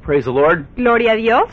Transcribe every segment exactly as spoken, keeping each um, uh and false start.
Praise the Lord. Gloria a Dios.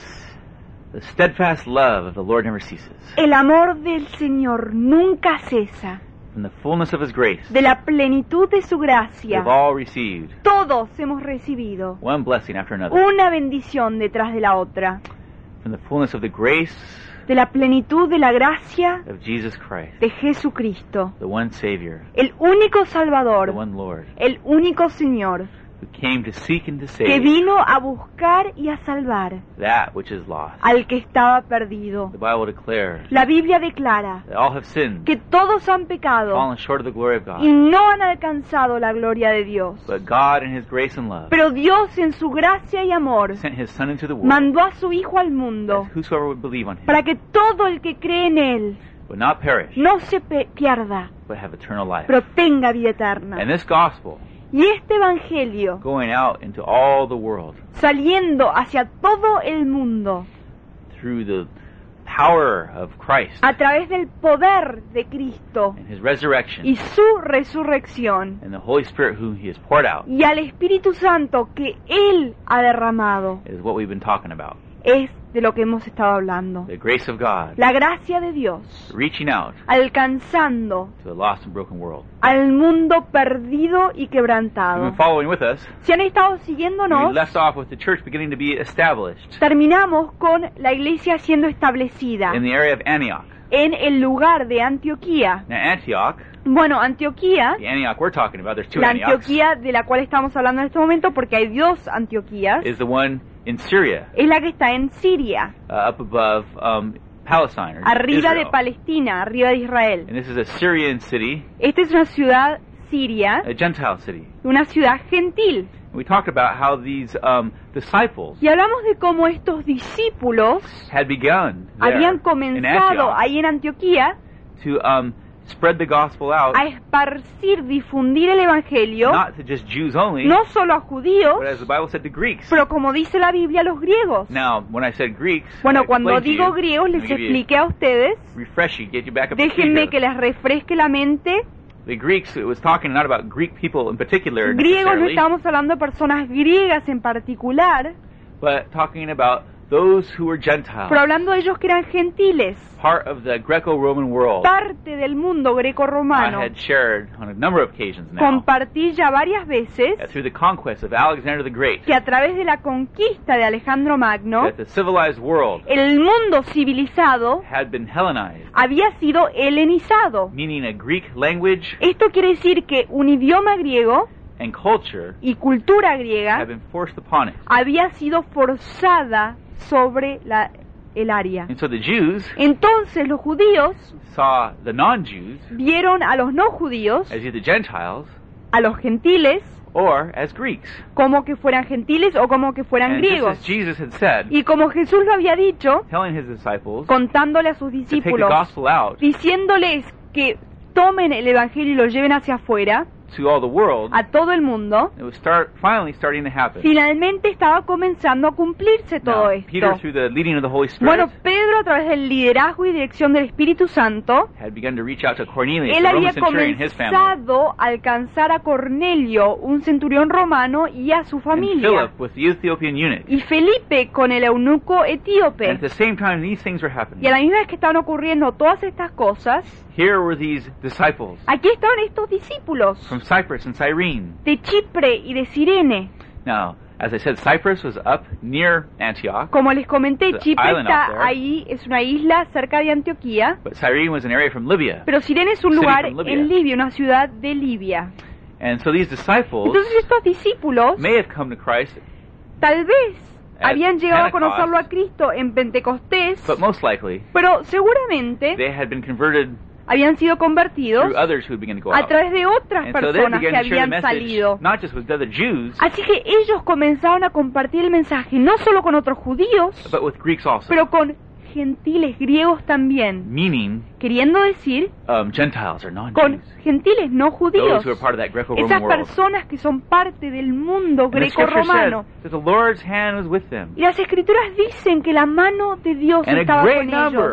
The steadfast love of the Lord never ceases. El amor del Señor nunca cesa. From the fullness of His grace, De la plenitud de su we gracia, have all received todos hemos recibido one blessing after another. una bendición detrás de la otra. From the fullness of the grace De la plenitud de la gracia of Jesus Christ, de Jesucristo, the one Savior, el único the Salvador, one Lord, el único Señor, who came to seek and to que save vino a buscar y a salvar that which is lost. al que estaba perdido. The Bible declares La Biblia declara that all have sinned, que todos han pecado fallen short of the glory of y God. no han alcanzado la gloria de Dios. But God in His grace and love Pero Dios en su gracia y amor sent His Son into the world, mandó a su Hijo al mundo that whosoever would believe on Him para que todo el que cree en Él would not perish, no se pe- pierda, but have eternal life. pero tenga vida eterna. And this gospel, Y este Evangelio, going out into all the world saliendo hacia todo el mundo, through the power of Christ a través del poder de Cristo and His resurrection y su resurrección, and the Holy Spirit whom He has poured out, y al Espíritu Santo que Él ha derramado, is what we've been talking about. es de lo que hemos estado hablando. The grace of God La gracia de Dios, reaching out alcanzando to the lost and broken world. al mundo perdido y You've quebrantado. been following with us. Si han estado We siguiéndonos, left off with the church beginning to be established terminamos con la iglesia siendo establecida in the area of Antioch. en el lugar de Antioquía. Now Antioch, Bueno, Antioquía, the Antioch we're talking about, there's two la Antiochs, Antioquía de la cual estamos hablando en este momento porque hay dos Antioquías, is the one in Syria, es la que está en Siria, uh, up above um, Palestine, or arriba de Israel. Palestina, arriba de Israel. And this is a Syrian city, Esta es una ciudad siria, a Gentile city. una ciudad gentil. We talked about how these um, disciples Y hablamos de cómo estos discípulos had begun there habían in comenzado Antioch ahí en Antioquía to um, spread the gospel out, a esparcir, difundir el Evangelio, not to just Jews only, no solo a judíos, but as the Bible said, to Greeks. pero como dice la Biblia, a los griegos. Now, when I said Greeks, Bueno, I cuando explained to digo you, griegos, let les me give you- expliqué a ustedes, refresh you, get you back up to speed déjenme here. que les refresque la mente. The Greeks, it was talking not about Greek people in particular Griegos no necessarily, estamos hablando de personas griegas en particular, but talking about those who were Gentiles, pero hablando de ellos que eran gentiles, part of the Greco-Roman world. parte del mundo I greco-romano. had shared on a number of occasions now Compartí ya varias veces that through the conquest of Alexander the Great, que a través de la conquista de Alejandro Magno, that the civilized world el mundo civilizado had been Hellenized, había sido helenizado. meaning a Greek language Esto quiere decir que un idioma griego and culture y cultura had griega been forced upon it. había sido forzada sobre la, el área. And so the Jews Entonces los judíos saw the non-Jews vieron a los no judíos, as either Gentiles a los gentiles, or as Greeks. como que fueran gentiles o como que fueran And just griegos. as Jesus had said, Y como Jesús lo había dicho, telling his disciples contándole a sus to take the discípulos, gospel out diciéndoles que tomen el evangelio y lo lleven hacia afuera, to all the world, a todo el mundo, it was start finally starting to happen. finalmente estaba comenzando a cumplirse todo Now, esto. Peter, through the leading of the Holy Spirit, Bueno, Pedro, a través del liderazgo y dirección del Espíritu Santo, had begun to reach out to Cornelius, él the había Roman centurion, and his family, comenzado a alcanzar a Cornelio, un centurión romano, y a su and familia. Philip with the Ethiopian eunuch. Y Felipe con el eunuco And etíope. at the same time these things were Y a happening, la misma vez que estaban ocurriendo todas estas cosas, here were these disciples aquí estaban estos discípulos from Cyprus and Cyrene. de Chipre y de Cirene. Now, as I said, Cyprus was up near Antioch, Como les comenté, The Chipre island out está there. ahí, es una isla cerca de Antioquía, but Cyrene was an area from Libya. pero Cirene es un City lugar from Libya. en Libia, una ciudad de Libia. And so these disciples Entonces estos discípulos may have come to Christ, tal vez At habían llegado a Pentecost, conocerlo a Cristo en Pentecostés, but most likely pero seguramente they had been converted habían sido convertidos through others who had begun to go a out. través de otras And so they personas que began to share the habían message, salido. not just with other Jews, Así que ellos comenzaron a compartir el mensaje no solo con otros judíos, but with Greeks also, pero con gentiles griegos también, meaning queriendo decir um, Gentiles or con non-Jews, gentiles no judíos, those who are part of that Greco-Roman esas world. personas que son parte del mundo And the scripture greco-romano. says that the Lord's hand was with them. Y las escrituras dicen que la mano de Dios And a estaba great con number ellos.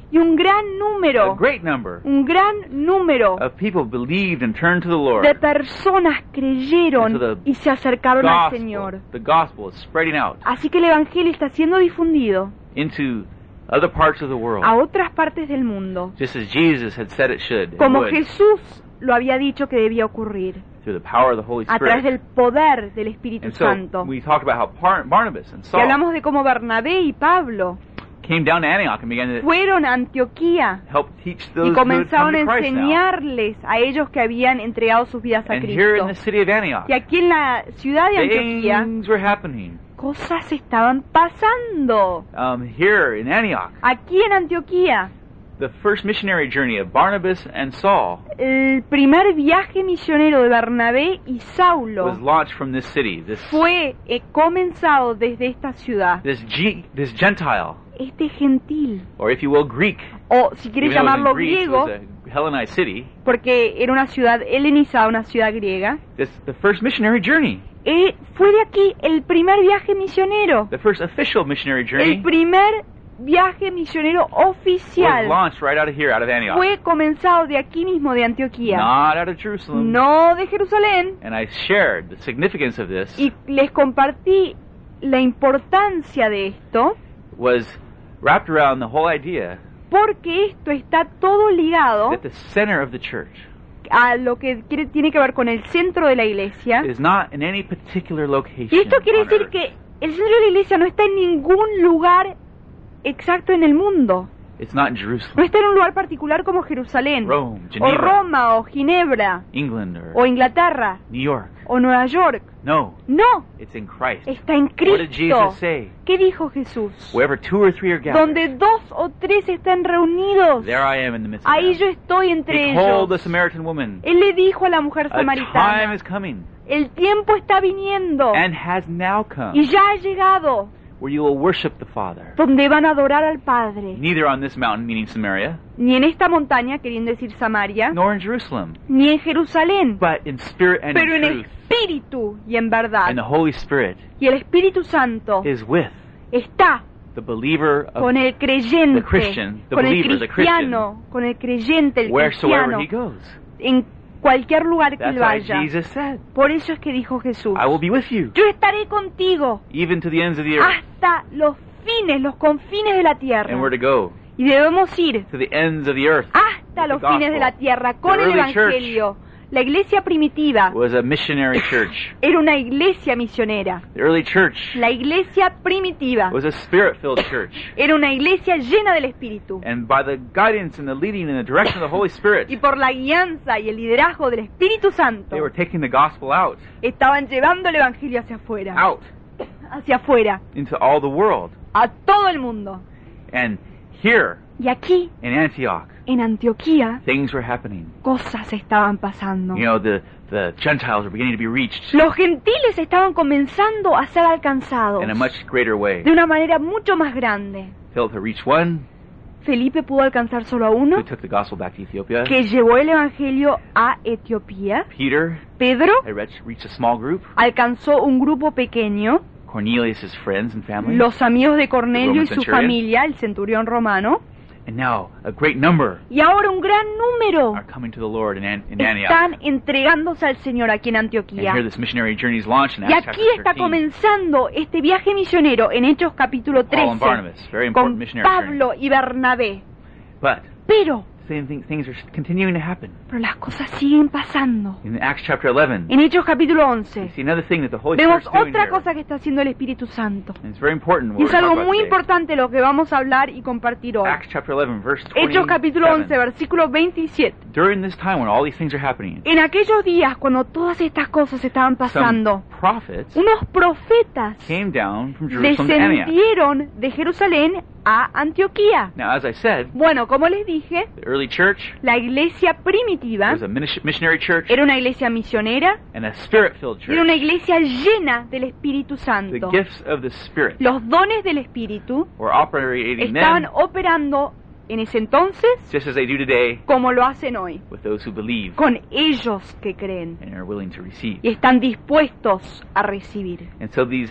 Y un gran a número, great number un gran número of people believed and turned to the Lord. de personas creyeron And so the y se acercaron al Gospel, Señor. the gospel is spreading out Así que el Evangelio está siendo difundido into other parts of the world, a otras partes del mundo, just as Jesus had said it should and como would, Jesús lo había dicho que debía ocurrir, through the power of the Holy a través Spirit. del poder del Espíritu And so Santo. we talked about how Par- Barnabas and Y Saul hablamos de cómo Bernabé y Pablo came down to Antioch and began to fueron a Antioquía help teach y those who had comenzaron come a to Christ now. enseñarles a ellos que habían entregado sus vidas a And here in Cristo. the city of Antioch, Y aquí en la ciudad de Antioquía, things were happening. cosas estaban pasando. Um, here in Antioch, Aquí en Antioquía, the first missionary journey of Barnabas and Saul el primer viaje misionero de Bernabé y was Saulo launched from this city. This fue eh, comenzado desde esta ciudad. this G, this Gentile, Este gentil, or if you will, Greek, o si quieres even though it was llamarlo in Greece, it griego, was a Hellenized city. porque era una ciudad helenizada, una ciudad griega, This the first missionary journey, eh, fue de aquí el primer viaje misionero, the first official missionary el journey primer viaje misionero was oficial. launched right out of here, out of Antioch, Fue comenzado de aquí mismo, de Antioquía, not out of Jerusalem. no de Jerusalén, And I shared the significance of this y les compartí la importancia de esto, was wrapped around the whole idea porque esto está todo ligado that the center of the church a lo que quiere- tiene que ver con el centro de la iglesia. is not in any particular location. Y esto quiere on decir earth. que el centro de la iglesia no está en ningún lugar exacto en el mundo. It's not in No Jerusalem, está en un lugar particular como Jerusalén, Rome, o Geneva, Roma, o Ginebra, England, or o Inglaterra, New York. o Nueva York. No, No, it's in Christ. está en What did Cristo. Jesus say? ¿Qué dijo Jesús? Wherever two or three are Donde gathered, dos o tres están reunidos, there I am in the midst of ahí yo them. estoy entre He told the ellos. Samaritan woman, Él le dijo a la mujer a time samaritana, is coming, el tiempo está viniendo and has now come, y ya ha llegado, where you will worship the Father. donde van a adorar al Padre. Neither on this mountain, meaning Samaria, Ni en esta montaña, queriendo decir Samaria, nor in Jerusalem, ni en Jerusalén, but in spirit and pero in en truth. espíritu y en verdad. And the Holy Spirit Y el Espíritu Santo is with está the believer of con el creyente, the Christian, the con el believer, the cristiano, con el creyente, el wheresoever cristiano, he goes. en cualquier lugar que That's él why vaya. Jesus said, Por eso es que dijo Jesús, I will be with you, yo estaré contigo even to the ends of the earth. hasta los fines, los confines de la tierra. And we're to go Y debemos ir to the ends of the earth. hasta with los the fines de la gospel. tierra con The el early church Evangelio. La iglesia primitiva was a missionary church. era una iglesia misionera. The early church La iglesia primitiva was a spirit-filled church. era una iglesia llena del Espíritu. And by the guidance and the leading and the direction of the Holy Spirit, Y por la guianza y el liderazgo del Espíritu Santo, they were taking the gospel out, estaban llevando el Evangelio hacia afuera, out hacia afuera, into all the world. a todo el mundo. And here Y aquí, in Antioch, en Antioquía, things were happening. cosas estaban pasando. You know, the, the Gentiles were beginning to be reached Los gentiles estaban comenzando a ser alcanzados in a much greater way. de una manera mucho más grande. Philip had reached one, Felipe pudo alcanzar solo a uno, who took the gospel back to Ethiopia. que llevó el Evangelio a Etiopía. Peter Pedro had reached, reached a small group. alcanzó un grupo pequeño, Cornelius, his friends and family. los amigos de Cornelio y The su Roman centurion. familia, el centurión romano, And now a great number y ahora un gran número are coming to the Lord in, An- in Antioch. están entregándose al Señor aquí en And Antioquía. here this missionary journey is launched in Y Acts aquí chapter está thirteen. comenzando este viaje misionero en Hechos capítulo Paul and trece Barnabas, very important con missionary journey. Pablo y Bernabé. But Pero, same thing, things are continuing to happen. pero las cosas siguen pasando. In Acts chapter eleven, En Hechos capítulo we once see another thing that the Holy vemos Spirit's doing otra here. cosa que está haciendo el Espíritu Santo. And it's very important what Y we're es talking algo about muy today. importante lo que vamos a hablar y compartir hoy. Acts chapter eleven, verse Hechos capítulo once, twenty-seven. versículo veintisiete. During this time when all these things are happening, En aquellos días, cuando todas estas cosas estaban pasando, some prophets unos profetas came down from Jerusalem to Antioch. descendieron de Jerusalén a Antioquía. Now, as I said, Bueno, como les dije, the early church la iglesia primitiva was a minis- missionary church era una iglesia misionera and a spirit-filled y era una church. iglesia llena del Espíritu The Santo. gifts of the Spirit Los dones del Espíritu were operating estaban then operando en ese entonces just as they do today como lo hacen hoy, with those who believe con ellos que creen and are willing to receive. y están dispuestos a recibir. And so these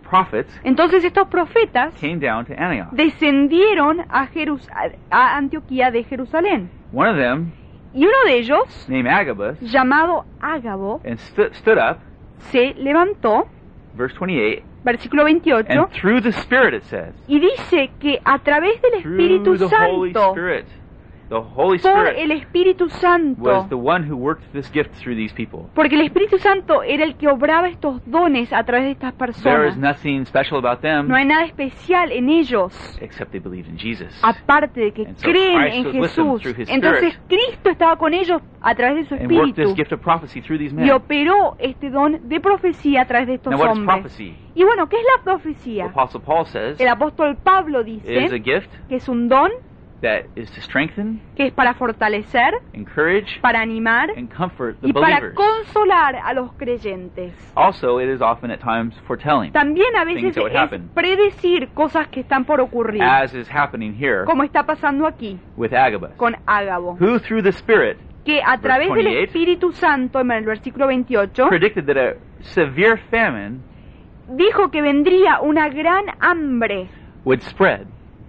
prophets Entonces estos profetas came down to Antioch. descendieron a, Jerus- a Antioquía de Jerusalén. One of them, Y uno de ellos, named Agabus, llamado Ágabo, and stu- stood up, se levantó, verse twenty-eight, versículo veintiocho, and through the Spirit, it says, y dice que a través del Espíritu through the Holy Santo, Spirit, the Holy por Spirit el Espíritu was Santo, the one who worked this gift through these people. porque el Espíritu Santo era el que obraba estos dones a través de estas There is personas. nothing special about them No hay nada especial en ellos, except they believed in Jesus. aparte de que And so creen Christ en was with them Jesús. through his Entonces Spirit. Cristo estaba con ellos a través de su And worked this Espíritu gift of prophecy through these men. y operó este don de profecía a través de estos Now what is hombres. prophecy? Y bueno, ¿qué es la The profecía? Apostle Paul says El apóstol Pablo it is a dice gift que es un don, that is to strengthen, que es para fortalecer, encourage, para animar and comfort the y para believers. consolar a los creyentes. Also, it is often at times foretelling, También a Things veces that would es happen. predecir cosas que están por ocurrir, as is happening here como está pasando aquí with Agabus, con Ágabo, who through the Spirit que a través del twenty-eight, Espíritu Santo, en el versículo veintiocho, predicted that a severe famine dijo que vendría una gran hambre, would spread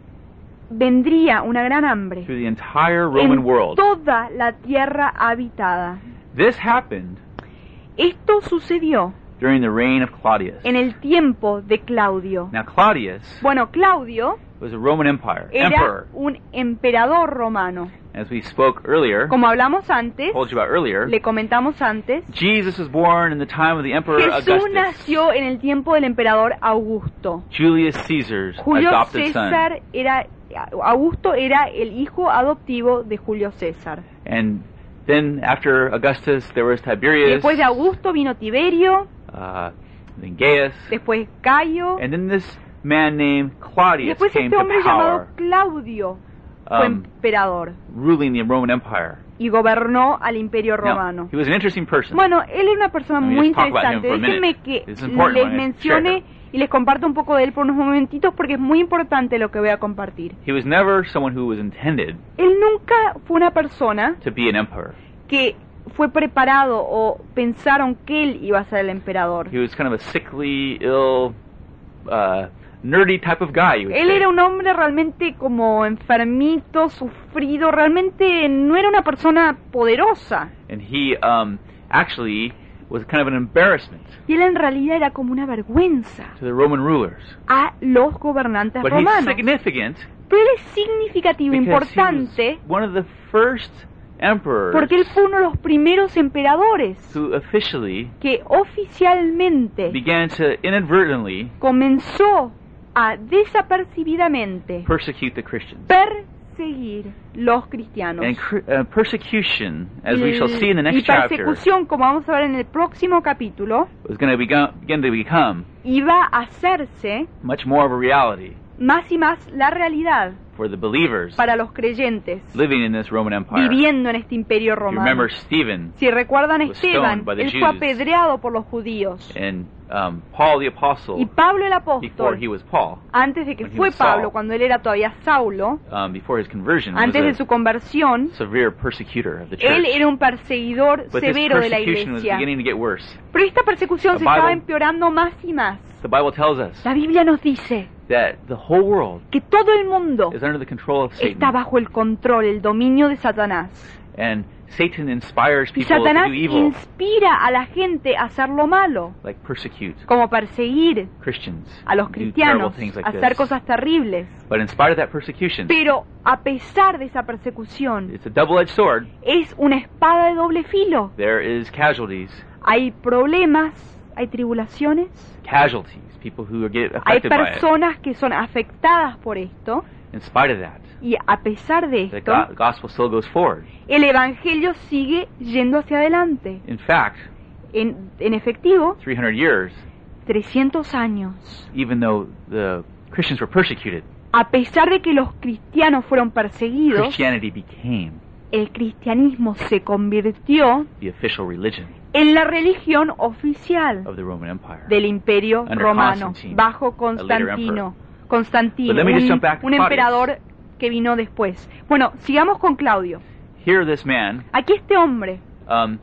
vendría una gran hambre through the entire Roman en world. toda la tierra habitada. This happened Esto sucedió during the reign of Claudius. en el tiempo de Claudio. Now, Claudius Bueno, Claudio was a Roman empire, era emperor. un emperador romano. As we spoke earlier, Como hablamos antes, told you about earlier, le comentamos antes, Jesus was born in the time of the emperor Jesús Augustus, nació en el tiempo del emperador Augusto. Julius Caesar's Julio adopted son. César era, Augusto era el hijo adoptivo de Julio César. And then after Augustus, there was Y Tiberius, después de Augusto vino Tiberio, uh, then Gaius, después Cayo, and then this man named y Claudius después came este to hombre llamado power, Claudio fue um, emperador ruling the Roman Empire. y gobernó al imperio Now, romano. he was an interesting person. Bueno, él era una persona Let me muy just talk about him interesante. for a minute. Déjenme que It's important les when I mencione share him. y les comparto un poco de él por unos momentitos porque es muy importante lo que voy a compartir. He was never someone who was intended Él nunca fue una persona to be an emperor. que fue preparado o pensaron que él iba a ser el emperador. He was kind of a sickly, ill, uh, nerdy type of guy, you would Él say. era un hombre realmente como enfermito, sufrido, realmente no era una persona poderosa. And he um, actually was kind of an embarrassment Y él en realidad era como una vergüenza to the Roman rulers. a los gobernantes But he's romanos. significant Pero él es significativo, because importante, he was one of the first emperors porque él fue uno de los primeros emperadores who officially que oficialmente began to inadvertently comenzó a desapercibidamente persecute the Christians. perseguir los cristianos. And cr- uh, persecution, as we shall see in the y next chapter, persecución, como vamos a ver en el próximo capítulo, was going to begin, begin to become iba a hacerse much more of a reality más y más la realidad for the believers para los creyentes living in this Roman Empire. viviendo en este imperio You romano. remember Stephen Si recuerdan a was Esteban, stoned by the él fue Jews. apedreado por los judíos. and um, Paul the Apostle, Y Pablo el before apóstol, he was Paul, antes de que when he fue was Saul, Pablo, cuando él era todavía Saulo, um, before his conversion, antes de was su a conversión, severe persecutor of the él church. era un perseguidor But this severo de la persecution was iglesia. beginning to get worse. Pero esta persecución The se estaba Bible- empeorando más y más. The Bible tells us La Biblia nos dice that the whole world que todo el mundo is under the control of Satan. está bajo el control, el dominio de Satanás. And Satan inspires Y people to Satanás do evil, inspira a la gente a hacer lo malo, like persecute como perseguir Christians, a los do terrible cristianos, things like hacer this. cosas terribles. But in spite of that persecution, Pero a pesar de esa persecución, it's a double-edged sword. es una espada de doble filo. There is casualties, Hay problemas, hay tribulaciones, casualties, people who get hay affected by it. personas que son afectadas por esto. In spite of that, Y a pesar de the esto, go- gospel still goes forward. el Evangelio sigue yendo hacia adelante. In fact, En, en efectivo, three hundred years, trescientos años. even though the Christians were persecuted, A pesar de que los cristianos fueron perseguidos, Christianity became el cristianismo se convirtió the official religion en la religión oficial of the Roman Empire. del imperio Under romano, Constantine, bajo a later Constantino. emperor. Constantino, But let me just un, jump back to un Claudius. emperador que vino después. Bueno, sigamos con Claudio. Here, this man Aquí este hombre um,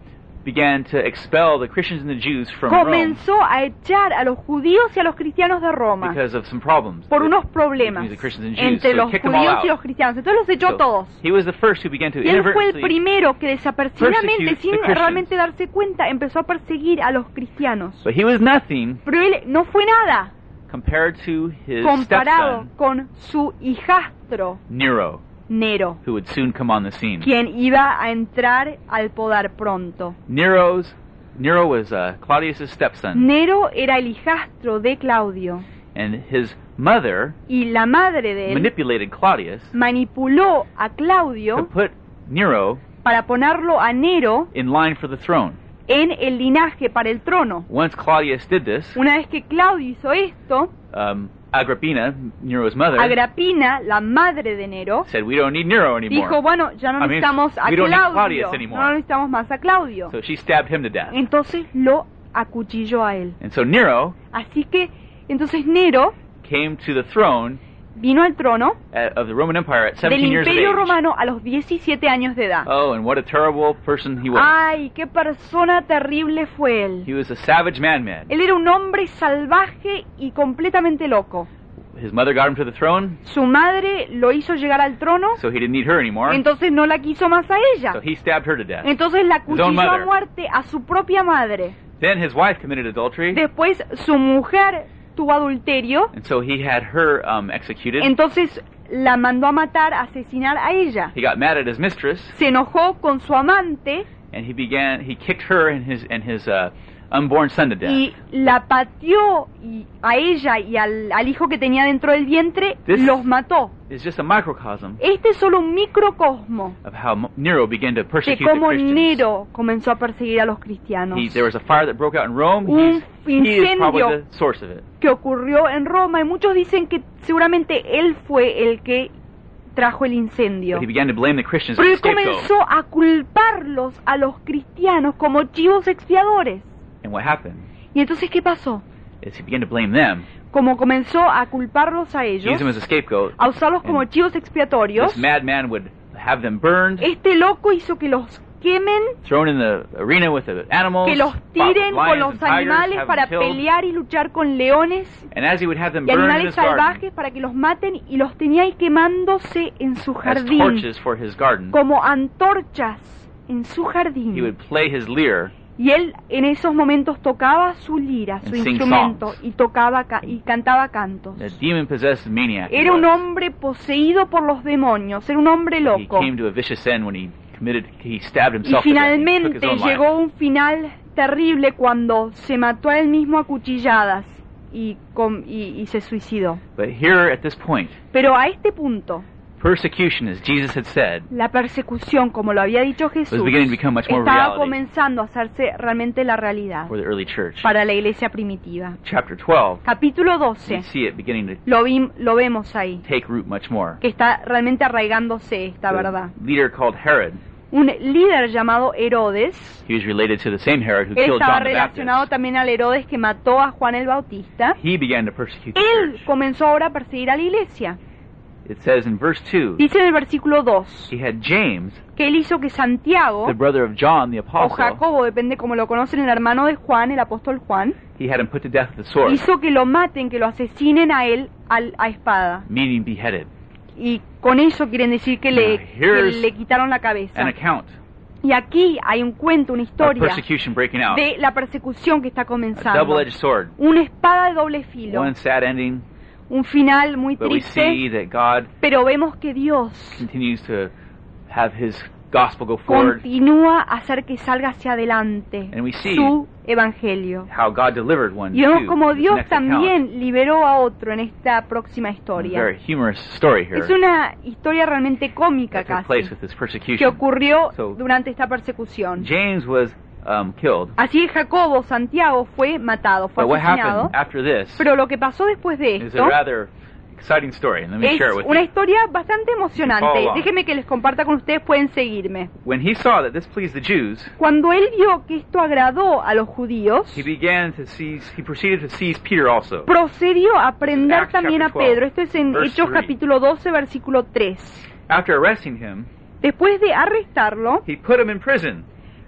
began to expel the Christians and the Jews from Rome comenzó a echar a los judíos y a los cristianos de Roma because of some problems por with- unos problemas between the Christians and Jews. entre So he los kicked them all judíos y out. los cristianos. Entonces los echó So todos. he was the first who began to Y él fue el inadvertently primero que desapercibidamente, persecute sin the Christians. realmente darse cuenta, empezó a perseguir a los cristianos. But he was nothing Pero él no fue nada compared to his comparado stepson, con su hijastro Nero, Nero, who would soon come on the scene. quien iba a entrar al poder pronto. Nero's Nero was uh, Claudius's stepson, Nero era el hijastro de Claudio and his mother y la madre de él manipulated Claudius manipuló a to Claudio put Nero para ponerlo a Nero in line for the throne. en el linaje para el trono. Once Claudius did this, Una vez que Claudio hizo esto, um, Agrippina, Nero's mother, Agripina, la madre de Nero, said, "We don't need Nero anymore." dijo, bueno, ya no I mean, necesitamos a we don't need Claudio, Claudius anymore. no necesitamos más a Claudio. So she stabbed him to death. Entonces lo acuchilló a él. And so Nero Así que, entonces Nero came to the throne vino al trono at, of the Roman Empire at del seventeen years of Imperio age. Romano a los diecisiete años de edad. Oh, and what a terrible person he was. Ay, qué persona terrible fue él. He was a savage madman. Él era un hombre salvaje y completamente loco. His mother got him to the throne, Su madre lo hizo llegar al trono, so he didn't need her anymore. entonces no la quiso más a ella. So he stabbed her to death. Entonces la His own cuchilló a mother. muerte a su propia madre. Then his wife committed adultery, Después su mujer tuvo adulterio, and so he had her um, executed. entonces la mandó a matar, a asesinar a ella. He got mad at his mistress, Se enojó con su amante and he began. He kicked her and his and his uh, unborn son to death. y la pateó y a ella y al, al hijo que tenía dentro del vientre, This- los mató. It's just a microcosm Este es solo un microcosmo of how Mo- Nero began to de persecute the cómo Christians. Nero comenzó a perseguir a los cristianos. He, there was a fire that broke out in Rome. Un He's, he is probably incendio. the source of it. Que ocurrió en Roma y muchos dicen que seguramente él fue el que trajo el incendio. But he began to blame the Christians Pero as él a scapegoat. comenzó a culparlos a los cristianos como chivos expiadores. And what happened ¿Y entonces qué pasó? is he began to blame them, Como comenzó a culparlos a ellos, use them as a scapegoat. a usarlos como And chivos expiatorios, This madman would have them burned, este loco hizo que los quemen, thrown in the arena with the animals, que los fought with tiren con lions los and tigers, animales have para them killed. pelear y luchar con leones And as he would have them y burned in animales his garden salvajes para que los maten y los tenía ahí quemándose en su as jardín torches for his garden, como antorchas en su he jardín. would play his lyre Y él en esos momentos tocaba su lira, su And sing instrumento, songs. y tocaba ca- y cantaba cantos. a demon-possessed maniac. he Era un was. hombre poseído por los demonios, era un hombre He loco. came to a vicious end when he committed, he stabbed Y himself to death. He took finalmente his own llegó life. un final terrible cuando se mató a él mismo a cuchilladas y, com- y, y se suicidó. But here at this point, Pero a este punto, persecution, as Jesus had said, la persecución, como lo había dicho Jesús, was beginning to become much more estaba reality comenzando a hacerse realmente la realidad for the early church. para la iglesia primitiva. Chapter twelve, Capítulo we doce, see it beginning to lo, vi- lo vemos ahí, take root much more. que está realmente arraigándose esta verdad. The leader called Herod, Un líder llamado Herodes, he was related to the same Herod who él killed estaba John the relacionado Baptist. también al Herodes que mató a Juan el Bautista. He began to persecute the Él church. comenzó ahora a perseguir a la iglesia. It says in verse two, Dice en el versículo dos he had James, que él hizo que Santiago, the brother of John the o apostle, Jacobo, depende como lo conocen, el hermano de Juan, el apóstol Juan, he had him put to death with the sword, hizo que lo maten, que lo asesinen a él al- a espada. meaning beheaded. Y con eso quieren decir que le, Now, que here's le quitaron la cabeza. An account Y aquí hay un cuento, una of historia persecution breaking out. de la persecución que está A comenzando. double-edged sword. Una espada de doble filo. One sad ending, Un final muy but we see triste, that God pero vemos que Dios continues to have His gospel go forward. continúa a hacer que salga hacia adelante And we see su evangelio. how God delivered one Y vemos too. como in this Dios next account. también liberó a otro en esta próxima It's a historia. very humorous story here Es una historia realmente cómica that took place casi, with this que persecution. ocurrió So- durante esta persecución. James was um, killed. Así que Jacobo, Santiago, fue matado, fue But what asesinado. happened after this Pero lo que pasó después de is esto a rather exciting story. Let me es share it with una you. historia bastante Follow emocionante. along. Déjenme que les comparta con ustedes, pueden seguirme. When he saw that this pleased the Jews, Cuando él vio que esto agradó a los judíos, he began to seize, he proceeded to seize Peter also. procedió a prender Acts también a chapter twelve, Pedro. Esto es en verse Hechos three. capítulo doce, versículo tres. After arresting him, Después de arrestarlo, he put him in prison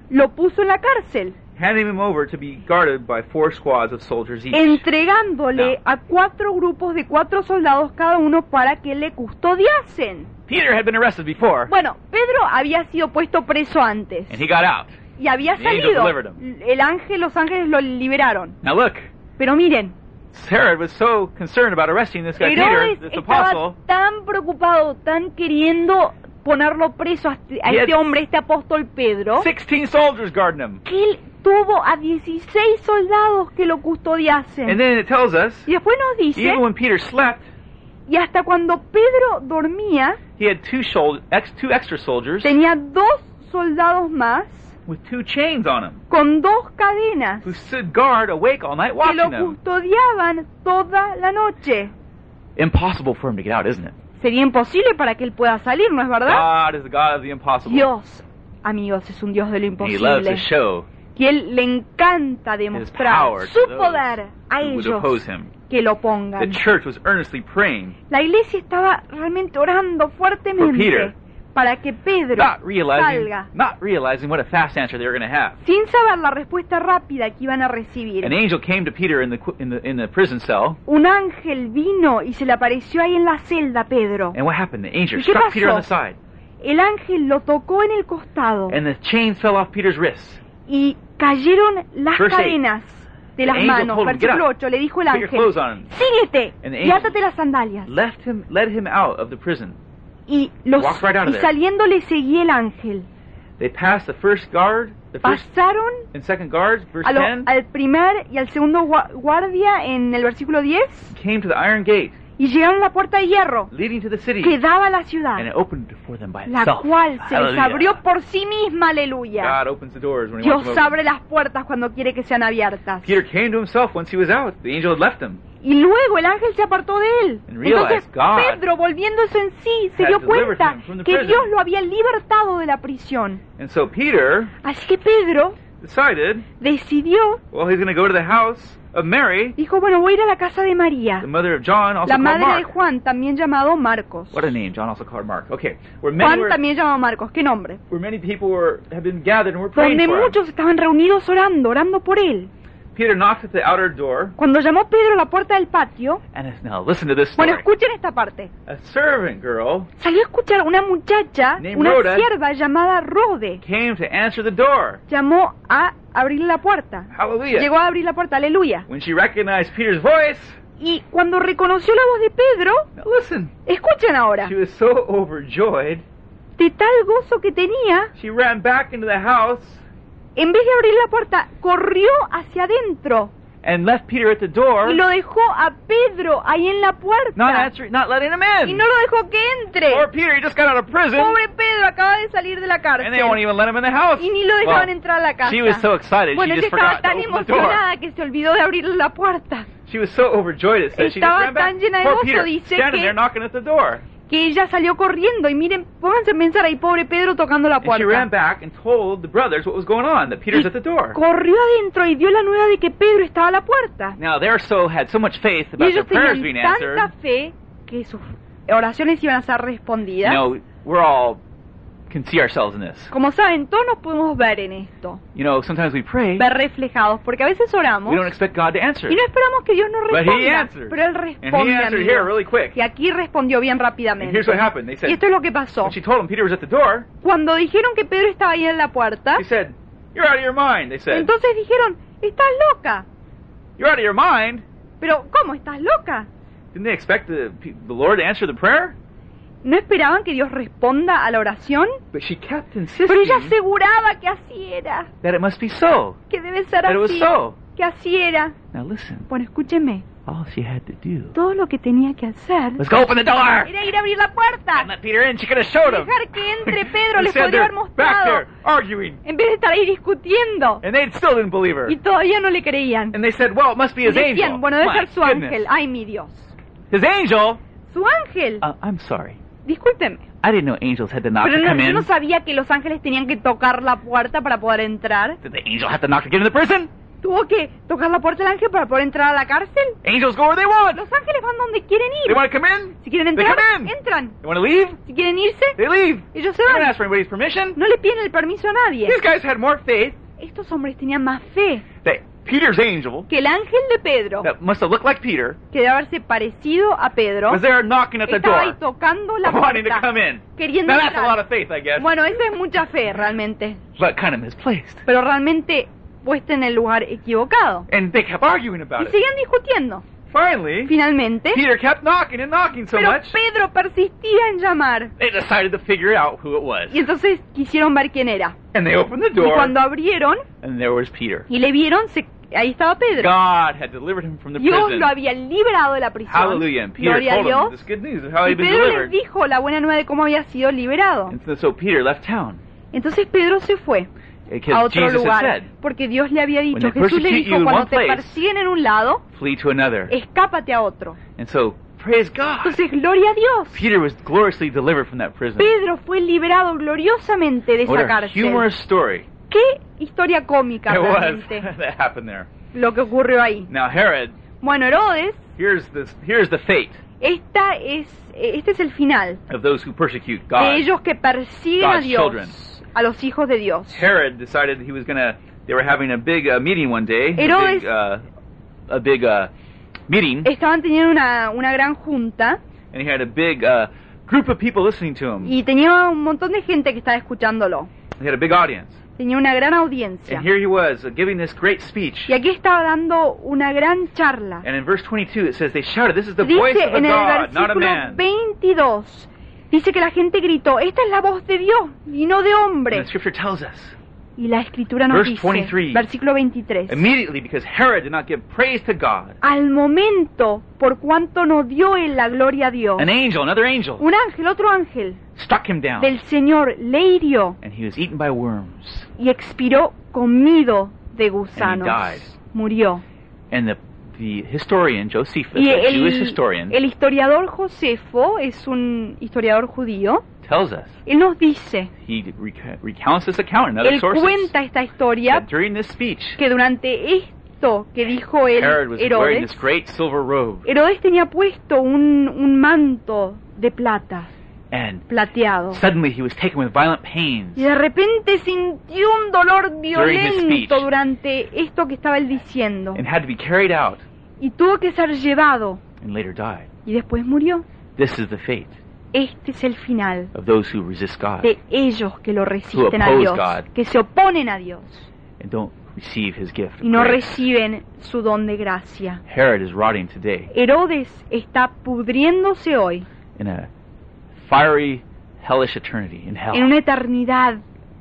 lo puso en la cárcel, handing him over to be guarded by four squads of soldiers each. entregándole No. a cuatro grupos de cuatro soldados cada uno para que le custodiasen. Peter had been arrested before, Bueno, Pedro había sido puesto preso antes and he got out. y había The angel salido. delivered him. El ángel, los ángeles lo liberaron. Now look, Pero miren, Herod was so concerned about arresting this guy Peter, Herodes this estaba apostle, tan preocupado, tan queriendo ponerlo preso a este, a He este had- hombre, este apóstol Pedro, sixteen soldiers guarding him. que él tuvo a dieciséis soldados que lo custodiasen. And then it tells us, Y después nos dice, even when Peter slept, y hasta cuando Pedro dormía, he had two, shol- ex- two extra soldiers tenía dos soldados más with two chains on him, con dos cadenas who stood guard awake all night que lo watching him. custodiaban toda la noche. Impossible for him to get out, isn't it? Sería imposible para que él pueda salir, ¿no es verdad? God is the God of the impossible. Dios, amigos, es un Dios de lo And he loves to imposible. show Que él le encanta his demostrar power su to those poder a who would ellos oppose him. que lo The pongan. church was earnestly praying, La iglesia estaba realmente orando For fuertemente Peter. para que Pedro not realizing, salga, not realizing what a fast answer they were going to have. sin saber la respuesta rápida que iban a recibir. An angel came to Peter in the qu- in the in the prison cell, Un ángel vino y se le apareció ahí en la celda a Pedro. and what happened? The angel ¿Y qué struck Peter on the pasó? side, El ángel lo tocó en el costado and the chains fell off Peter's wrists. y cayeron las Verse eight. cadenas de The las angel manos. told him, "Get Versículo up. ocho, le dijo el Put your clothes ángel, on." síguete And the y angel átate las sandalias. Left him, led him out of the prison. Y, los, Walked right out of y there. saliendo le seguía el ángel. They passed the first guard, the first Pasaron and second guards, verse a lo- ten, al primer y al segundo gua- guardia en el versículo diez came to the iron gate y llegaron a la puerta de hierro leading to the city, que daba a la ciudad, and it opened for them by la itself. cual se les Hallelujah. abrió por sí misma, aleluya. God opens the doors when he wants Dios them abre open. las puertas cuando quiere que sean abiertas. Peter came to himself once he was out. The angel had left him. Y luego el ángel se apartó de él. And realized Entonces God Pedro, volviéndose en sí, se had dio delivered cuenta him from the que prison. Dios lo había libertado de la prisión. And so Peter Así que Pedro decided, decidió, well, he's going to go to the house of Mary, dijo, bueno, voy a ir a la casa de María, the mother of John, also la called madre de Mark. Juan, también llamado Marcos. What a name, John also called Mark. Okay, where many, Juan were, también llamado Marcos, ¿qué nombre? where many people were have been gathered and were praying Donde for him. muchos estaban reunidos orando, orando por él. Peter knocked at the outer door, Cuando llamó Pedro a la puerta del patio, and it's- now listen to this story. bueno, escuchen esta parte. A servant girl Salió a escuchar una muchacha, Named una Rhoda. sierva llamada Rode. came to answer the door. Llamó a abrir la puerta. Hallelujah. Llegó a abrir la puerta, aleluya. When she recognized Peter's voice, Y cuando reconoció la voz de Pedro, now listen, escuchen ahora, she was so overjoyed, de tal gozo que tenía, she ran back into the house en vez de abrir la puerta, corrió hacia adentro and left Peter at the door, y lo dejó a Pedro ahí en la not puerta. answering, not letting him Y in. no lo dejó que entre. Poor Peter, he just got out of prison, Pobre Pedro, acaba de salir de la and they won't cárcel. even let him in the house. Y ni lo dejaban Well, entrar a la casa. she was so excited, Bueno, she ella just estaba forgot to tan open the door. emocionada que se olvidó de abrirle la puerta. She was so overjoyed, it says, she just Estaba ran back. tan llena de Poor gozo, Peter, dice standing que- there knocking at the door. Que ella salió corriendo y miren, pónganse a pensar ahí, pobre Pedro tocando la And she ran puerta. back and told the brothers what was going on, that Peter's Y at the door. corrió adentro y dio la nueva de que Pedro estaba a la puerta. Now, they so had so much faith Y about their ellos prayers being tenían tanta answered. fe que sus oraciones iban a ser You respondidas. know, we're all can see ourselves in this. Como saben, todos nos podemos ver en esto, You know, sometimes we pray, ver reflejados, porque a veces oramos we don't expect God to answer. y no esperamos que Dios nos But he responda, answered. pero Él And he responde, answered here amigos. really quick. Y aquí respondió bien And rápidamente. here's what happened. They Y said, esto es lo que pasó. when she told him Peter was at the door, Cuando dijeron que Pedro estaba ahí en la puerta, he said, "You're out of your mind." They said, entonces dijeron, estás loca. "You're out of your mind." Pero, ¿cómo? ¿Estás loca? Didn't they expect the, the Lord to answer the prayer? ¿No esperaban que Dios responda a la oración? But she kept Pero insisting ella aseguraba que así era, that it must be so. que debe ser That it was así, so. que así era. Now listen, Bueno, escúcheme, all she had to do todo lo que tenía que hacer was go open the door era ir a abrir la puerta, and let Peter in. She could have showed him. dejar que entre Pedro, les Instead, podría haber they're back there mostrado, arguing, en vez de estar ahí discutiendo. and they still didn't believe her. Y todavía no le creían. And they said, "Well, it must be Y his angel." decían, bueno, debe My ser su goodness. ángel. Ay, mi Dios. His angel. Su ángel. Uh, I'm sorry. Discúlpeme. I didn't know angels had to knock Pero to no, come yo in. no sabía que los ángeles tenían que tocar la puerta para poder entrar. Did the angel have to knock to get in the prison? tuvo que tocar la puerta del ángel para poder entrar a la cárcel. Angels go where they want. Los ángeles van donde quieren They ir. want to come in. Si quieren They entrar, come in. entran. They want to leave. Si quieren irse, They leave. ellos se They don't van. ask for anybody's permission. No le piden el permiso a nadie. These guys had more faith Estos hombres tenían más fe that Peter's angel, que el ángel de Pedro, that must have looked like Peter, que de haberse parecido a Pedro, was there knocking at the estaba ahí door, tocando la wanting to puerta, come in. queriendo Now that's a lot entrar. of faith, I guess, Bueno, esa es mucha fe realmente, but kind of misplaced. pero realmente puesta en el lugar equivocado. And they kept arguing Y about it. seguían discutiendo. Finally, Finalmente, Peter kept knocking and knocking so pero much, Pedro persistía en llamar. they decided to figure out who it was. Y entonces quisieron ver quién era. And they opened the Y door, cuando abrieron and there was Peter. y le vieron, se- ahí estaba Pedro. God had delivered him from the Dios prison. lo había librado de la prisión. Hallelujah. And Peter Gloria a told him Dios. this good news of how Y he'd been Pedro les delivered. dijo la buena nueva de cómo había sido liberado. And so, so Peter left town. Entonces Pedro se fue a Because otro Jesus had lugar, said, porque Dios le había dicho, When they Jesús le persecute you dijo, in cuando one te place, persiguen en un lado, flee to another. escápate a otro. And so, praise God. Entonces, gloria a Dios. Peter was gloriously delivered from that prison. Pedro fue liberado gloriosamente de What esa a cárcel. humorous story Qué historia cómica it was realmente that happened there. lo que ocurrió ahí. Now Herod, Bueno, Herodes, here's this, here's the fate esta es, este es el final of those who persecute de God. ellos que persiguen a God's Dios, children. a los hijos de Dios. Herod decided he was gonna. They were having a big uh, meeting one day. A Herodes- big, uh, a big uh, meeting, Estaban teniendo una, una gran junta and he had a big uh, group of people listening to him. y tenía un montón de gente que estaba escuchándolo. He had a big audience, Tenía una gran audiencia. and here he was uh, giving this great speech. Y aquí estaba dando una gran charla. And in verse twenty-two, it says they shouted, "This is the voice Dice of a en el God, not a versículo man." veintidós, dice que la gente gritó, esta es la voz de Dios y no de And hombre. the Scripture tells us Y la escritura nos Verse dice, twenty-three. versículo veintitrés, immediately, because Herod did not give praise to God, al momento, por cuanto no dio él la gloria a Dios, an angel, another angel, un ángel, otro ángel struck him down, del Señor le hirió and he was eaten by worms. y expiró comido de gusanos. died. Murió. And the the historian Josephus, Y a Jewish el, historian, el historiador Josefo es un historiador judío. tells us, Él nos dice, he rec- recounts this account in other él sources, cuenta esta historia, that during this speech, que durante esto que dijo él, Herod was wearing Herodes, this great silver robe, Herodes tenía puesto un, un manto de plata, and plateado. suddenly he was taken with violent pains. Y de repente sintió un dolor During his speech. violento durante esto que estaba él diciendo. And had to be carried out, Y tuvo que ser llevado. and later died. Y después murió. This is the fate Este es el final of those who resist God de ellos que lo resisten a oppose Dios, God. que se oponen a Dios and don't receive his gift. of y no grace. reciben su don de gracia. Herod is rotting today Herodes está pudriéndose hoy in a fiery, hellish eternity in hell. en una eternidad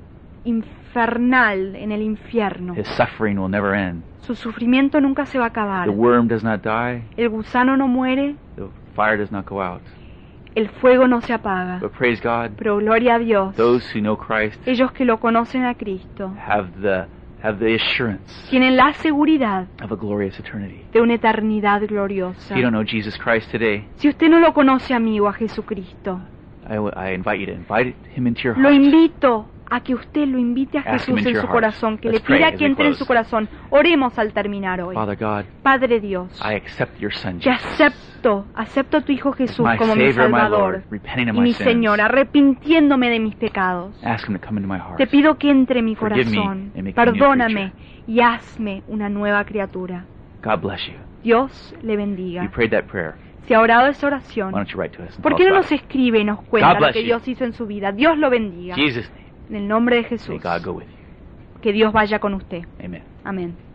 infernal en el infierno. His suffering will never end. Su sufrimiento nunca se va a acabar. The worm does not die. El gusano no muere, The fire does not go out. el fuego no se apaga. But praise God, Pero gloria a Dios, those who know Christ ellos que lo conocen a Cristo have the have the assurance tienen la seguridad of a glorious eternity. de una eternidad gloriosa. If you don't know Jesus Christ today, Si usted no lo conoce, amigo, a Jesucristo, I, w- I invite you to invite him into your lo heart. invito a que usted lo invite a Ask him Jesús into en your su heart. corazón, que Let's le pida pray as que we entre en close. su corazón. Oremos al terminar hoy. Father God, Padre Dios, I accept your Son te Jesus, acepto, acepto a tu Hijo Jesús my como mi Savior, my Salvador Lord, repenting of y my mi sins. Señor, arrepintiéndome de mis pecados. Ask him to come into my heart. Te pido que entre en mi Forgive me corazón, and make me a new perdóname y hazme una nueva criatura. God bless you. Dios le You bendiga. prayed that prayer. Si ha orado esa Why oración, don't you write to us and ¿por tell qué us no about nos escribe y nos cuenta God lo bless que you. Dios hizo en su vida? Dios lo bendiga. it? In Jesus' name, En el nombre de may Jesús. God go with you. Que Dios vaya con usted. Amen. Amén.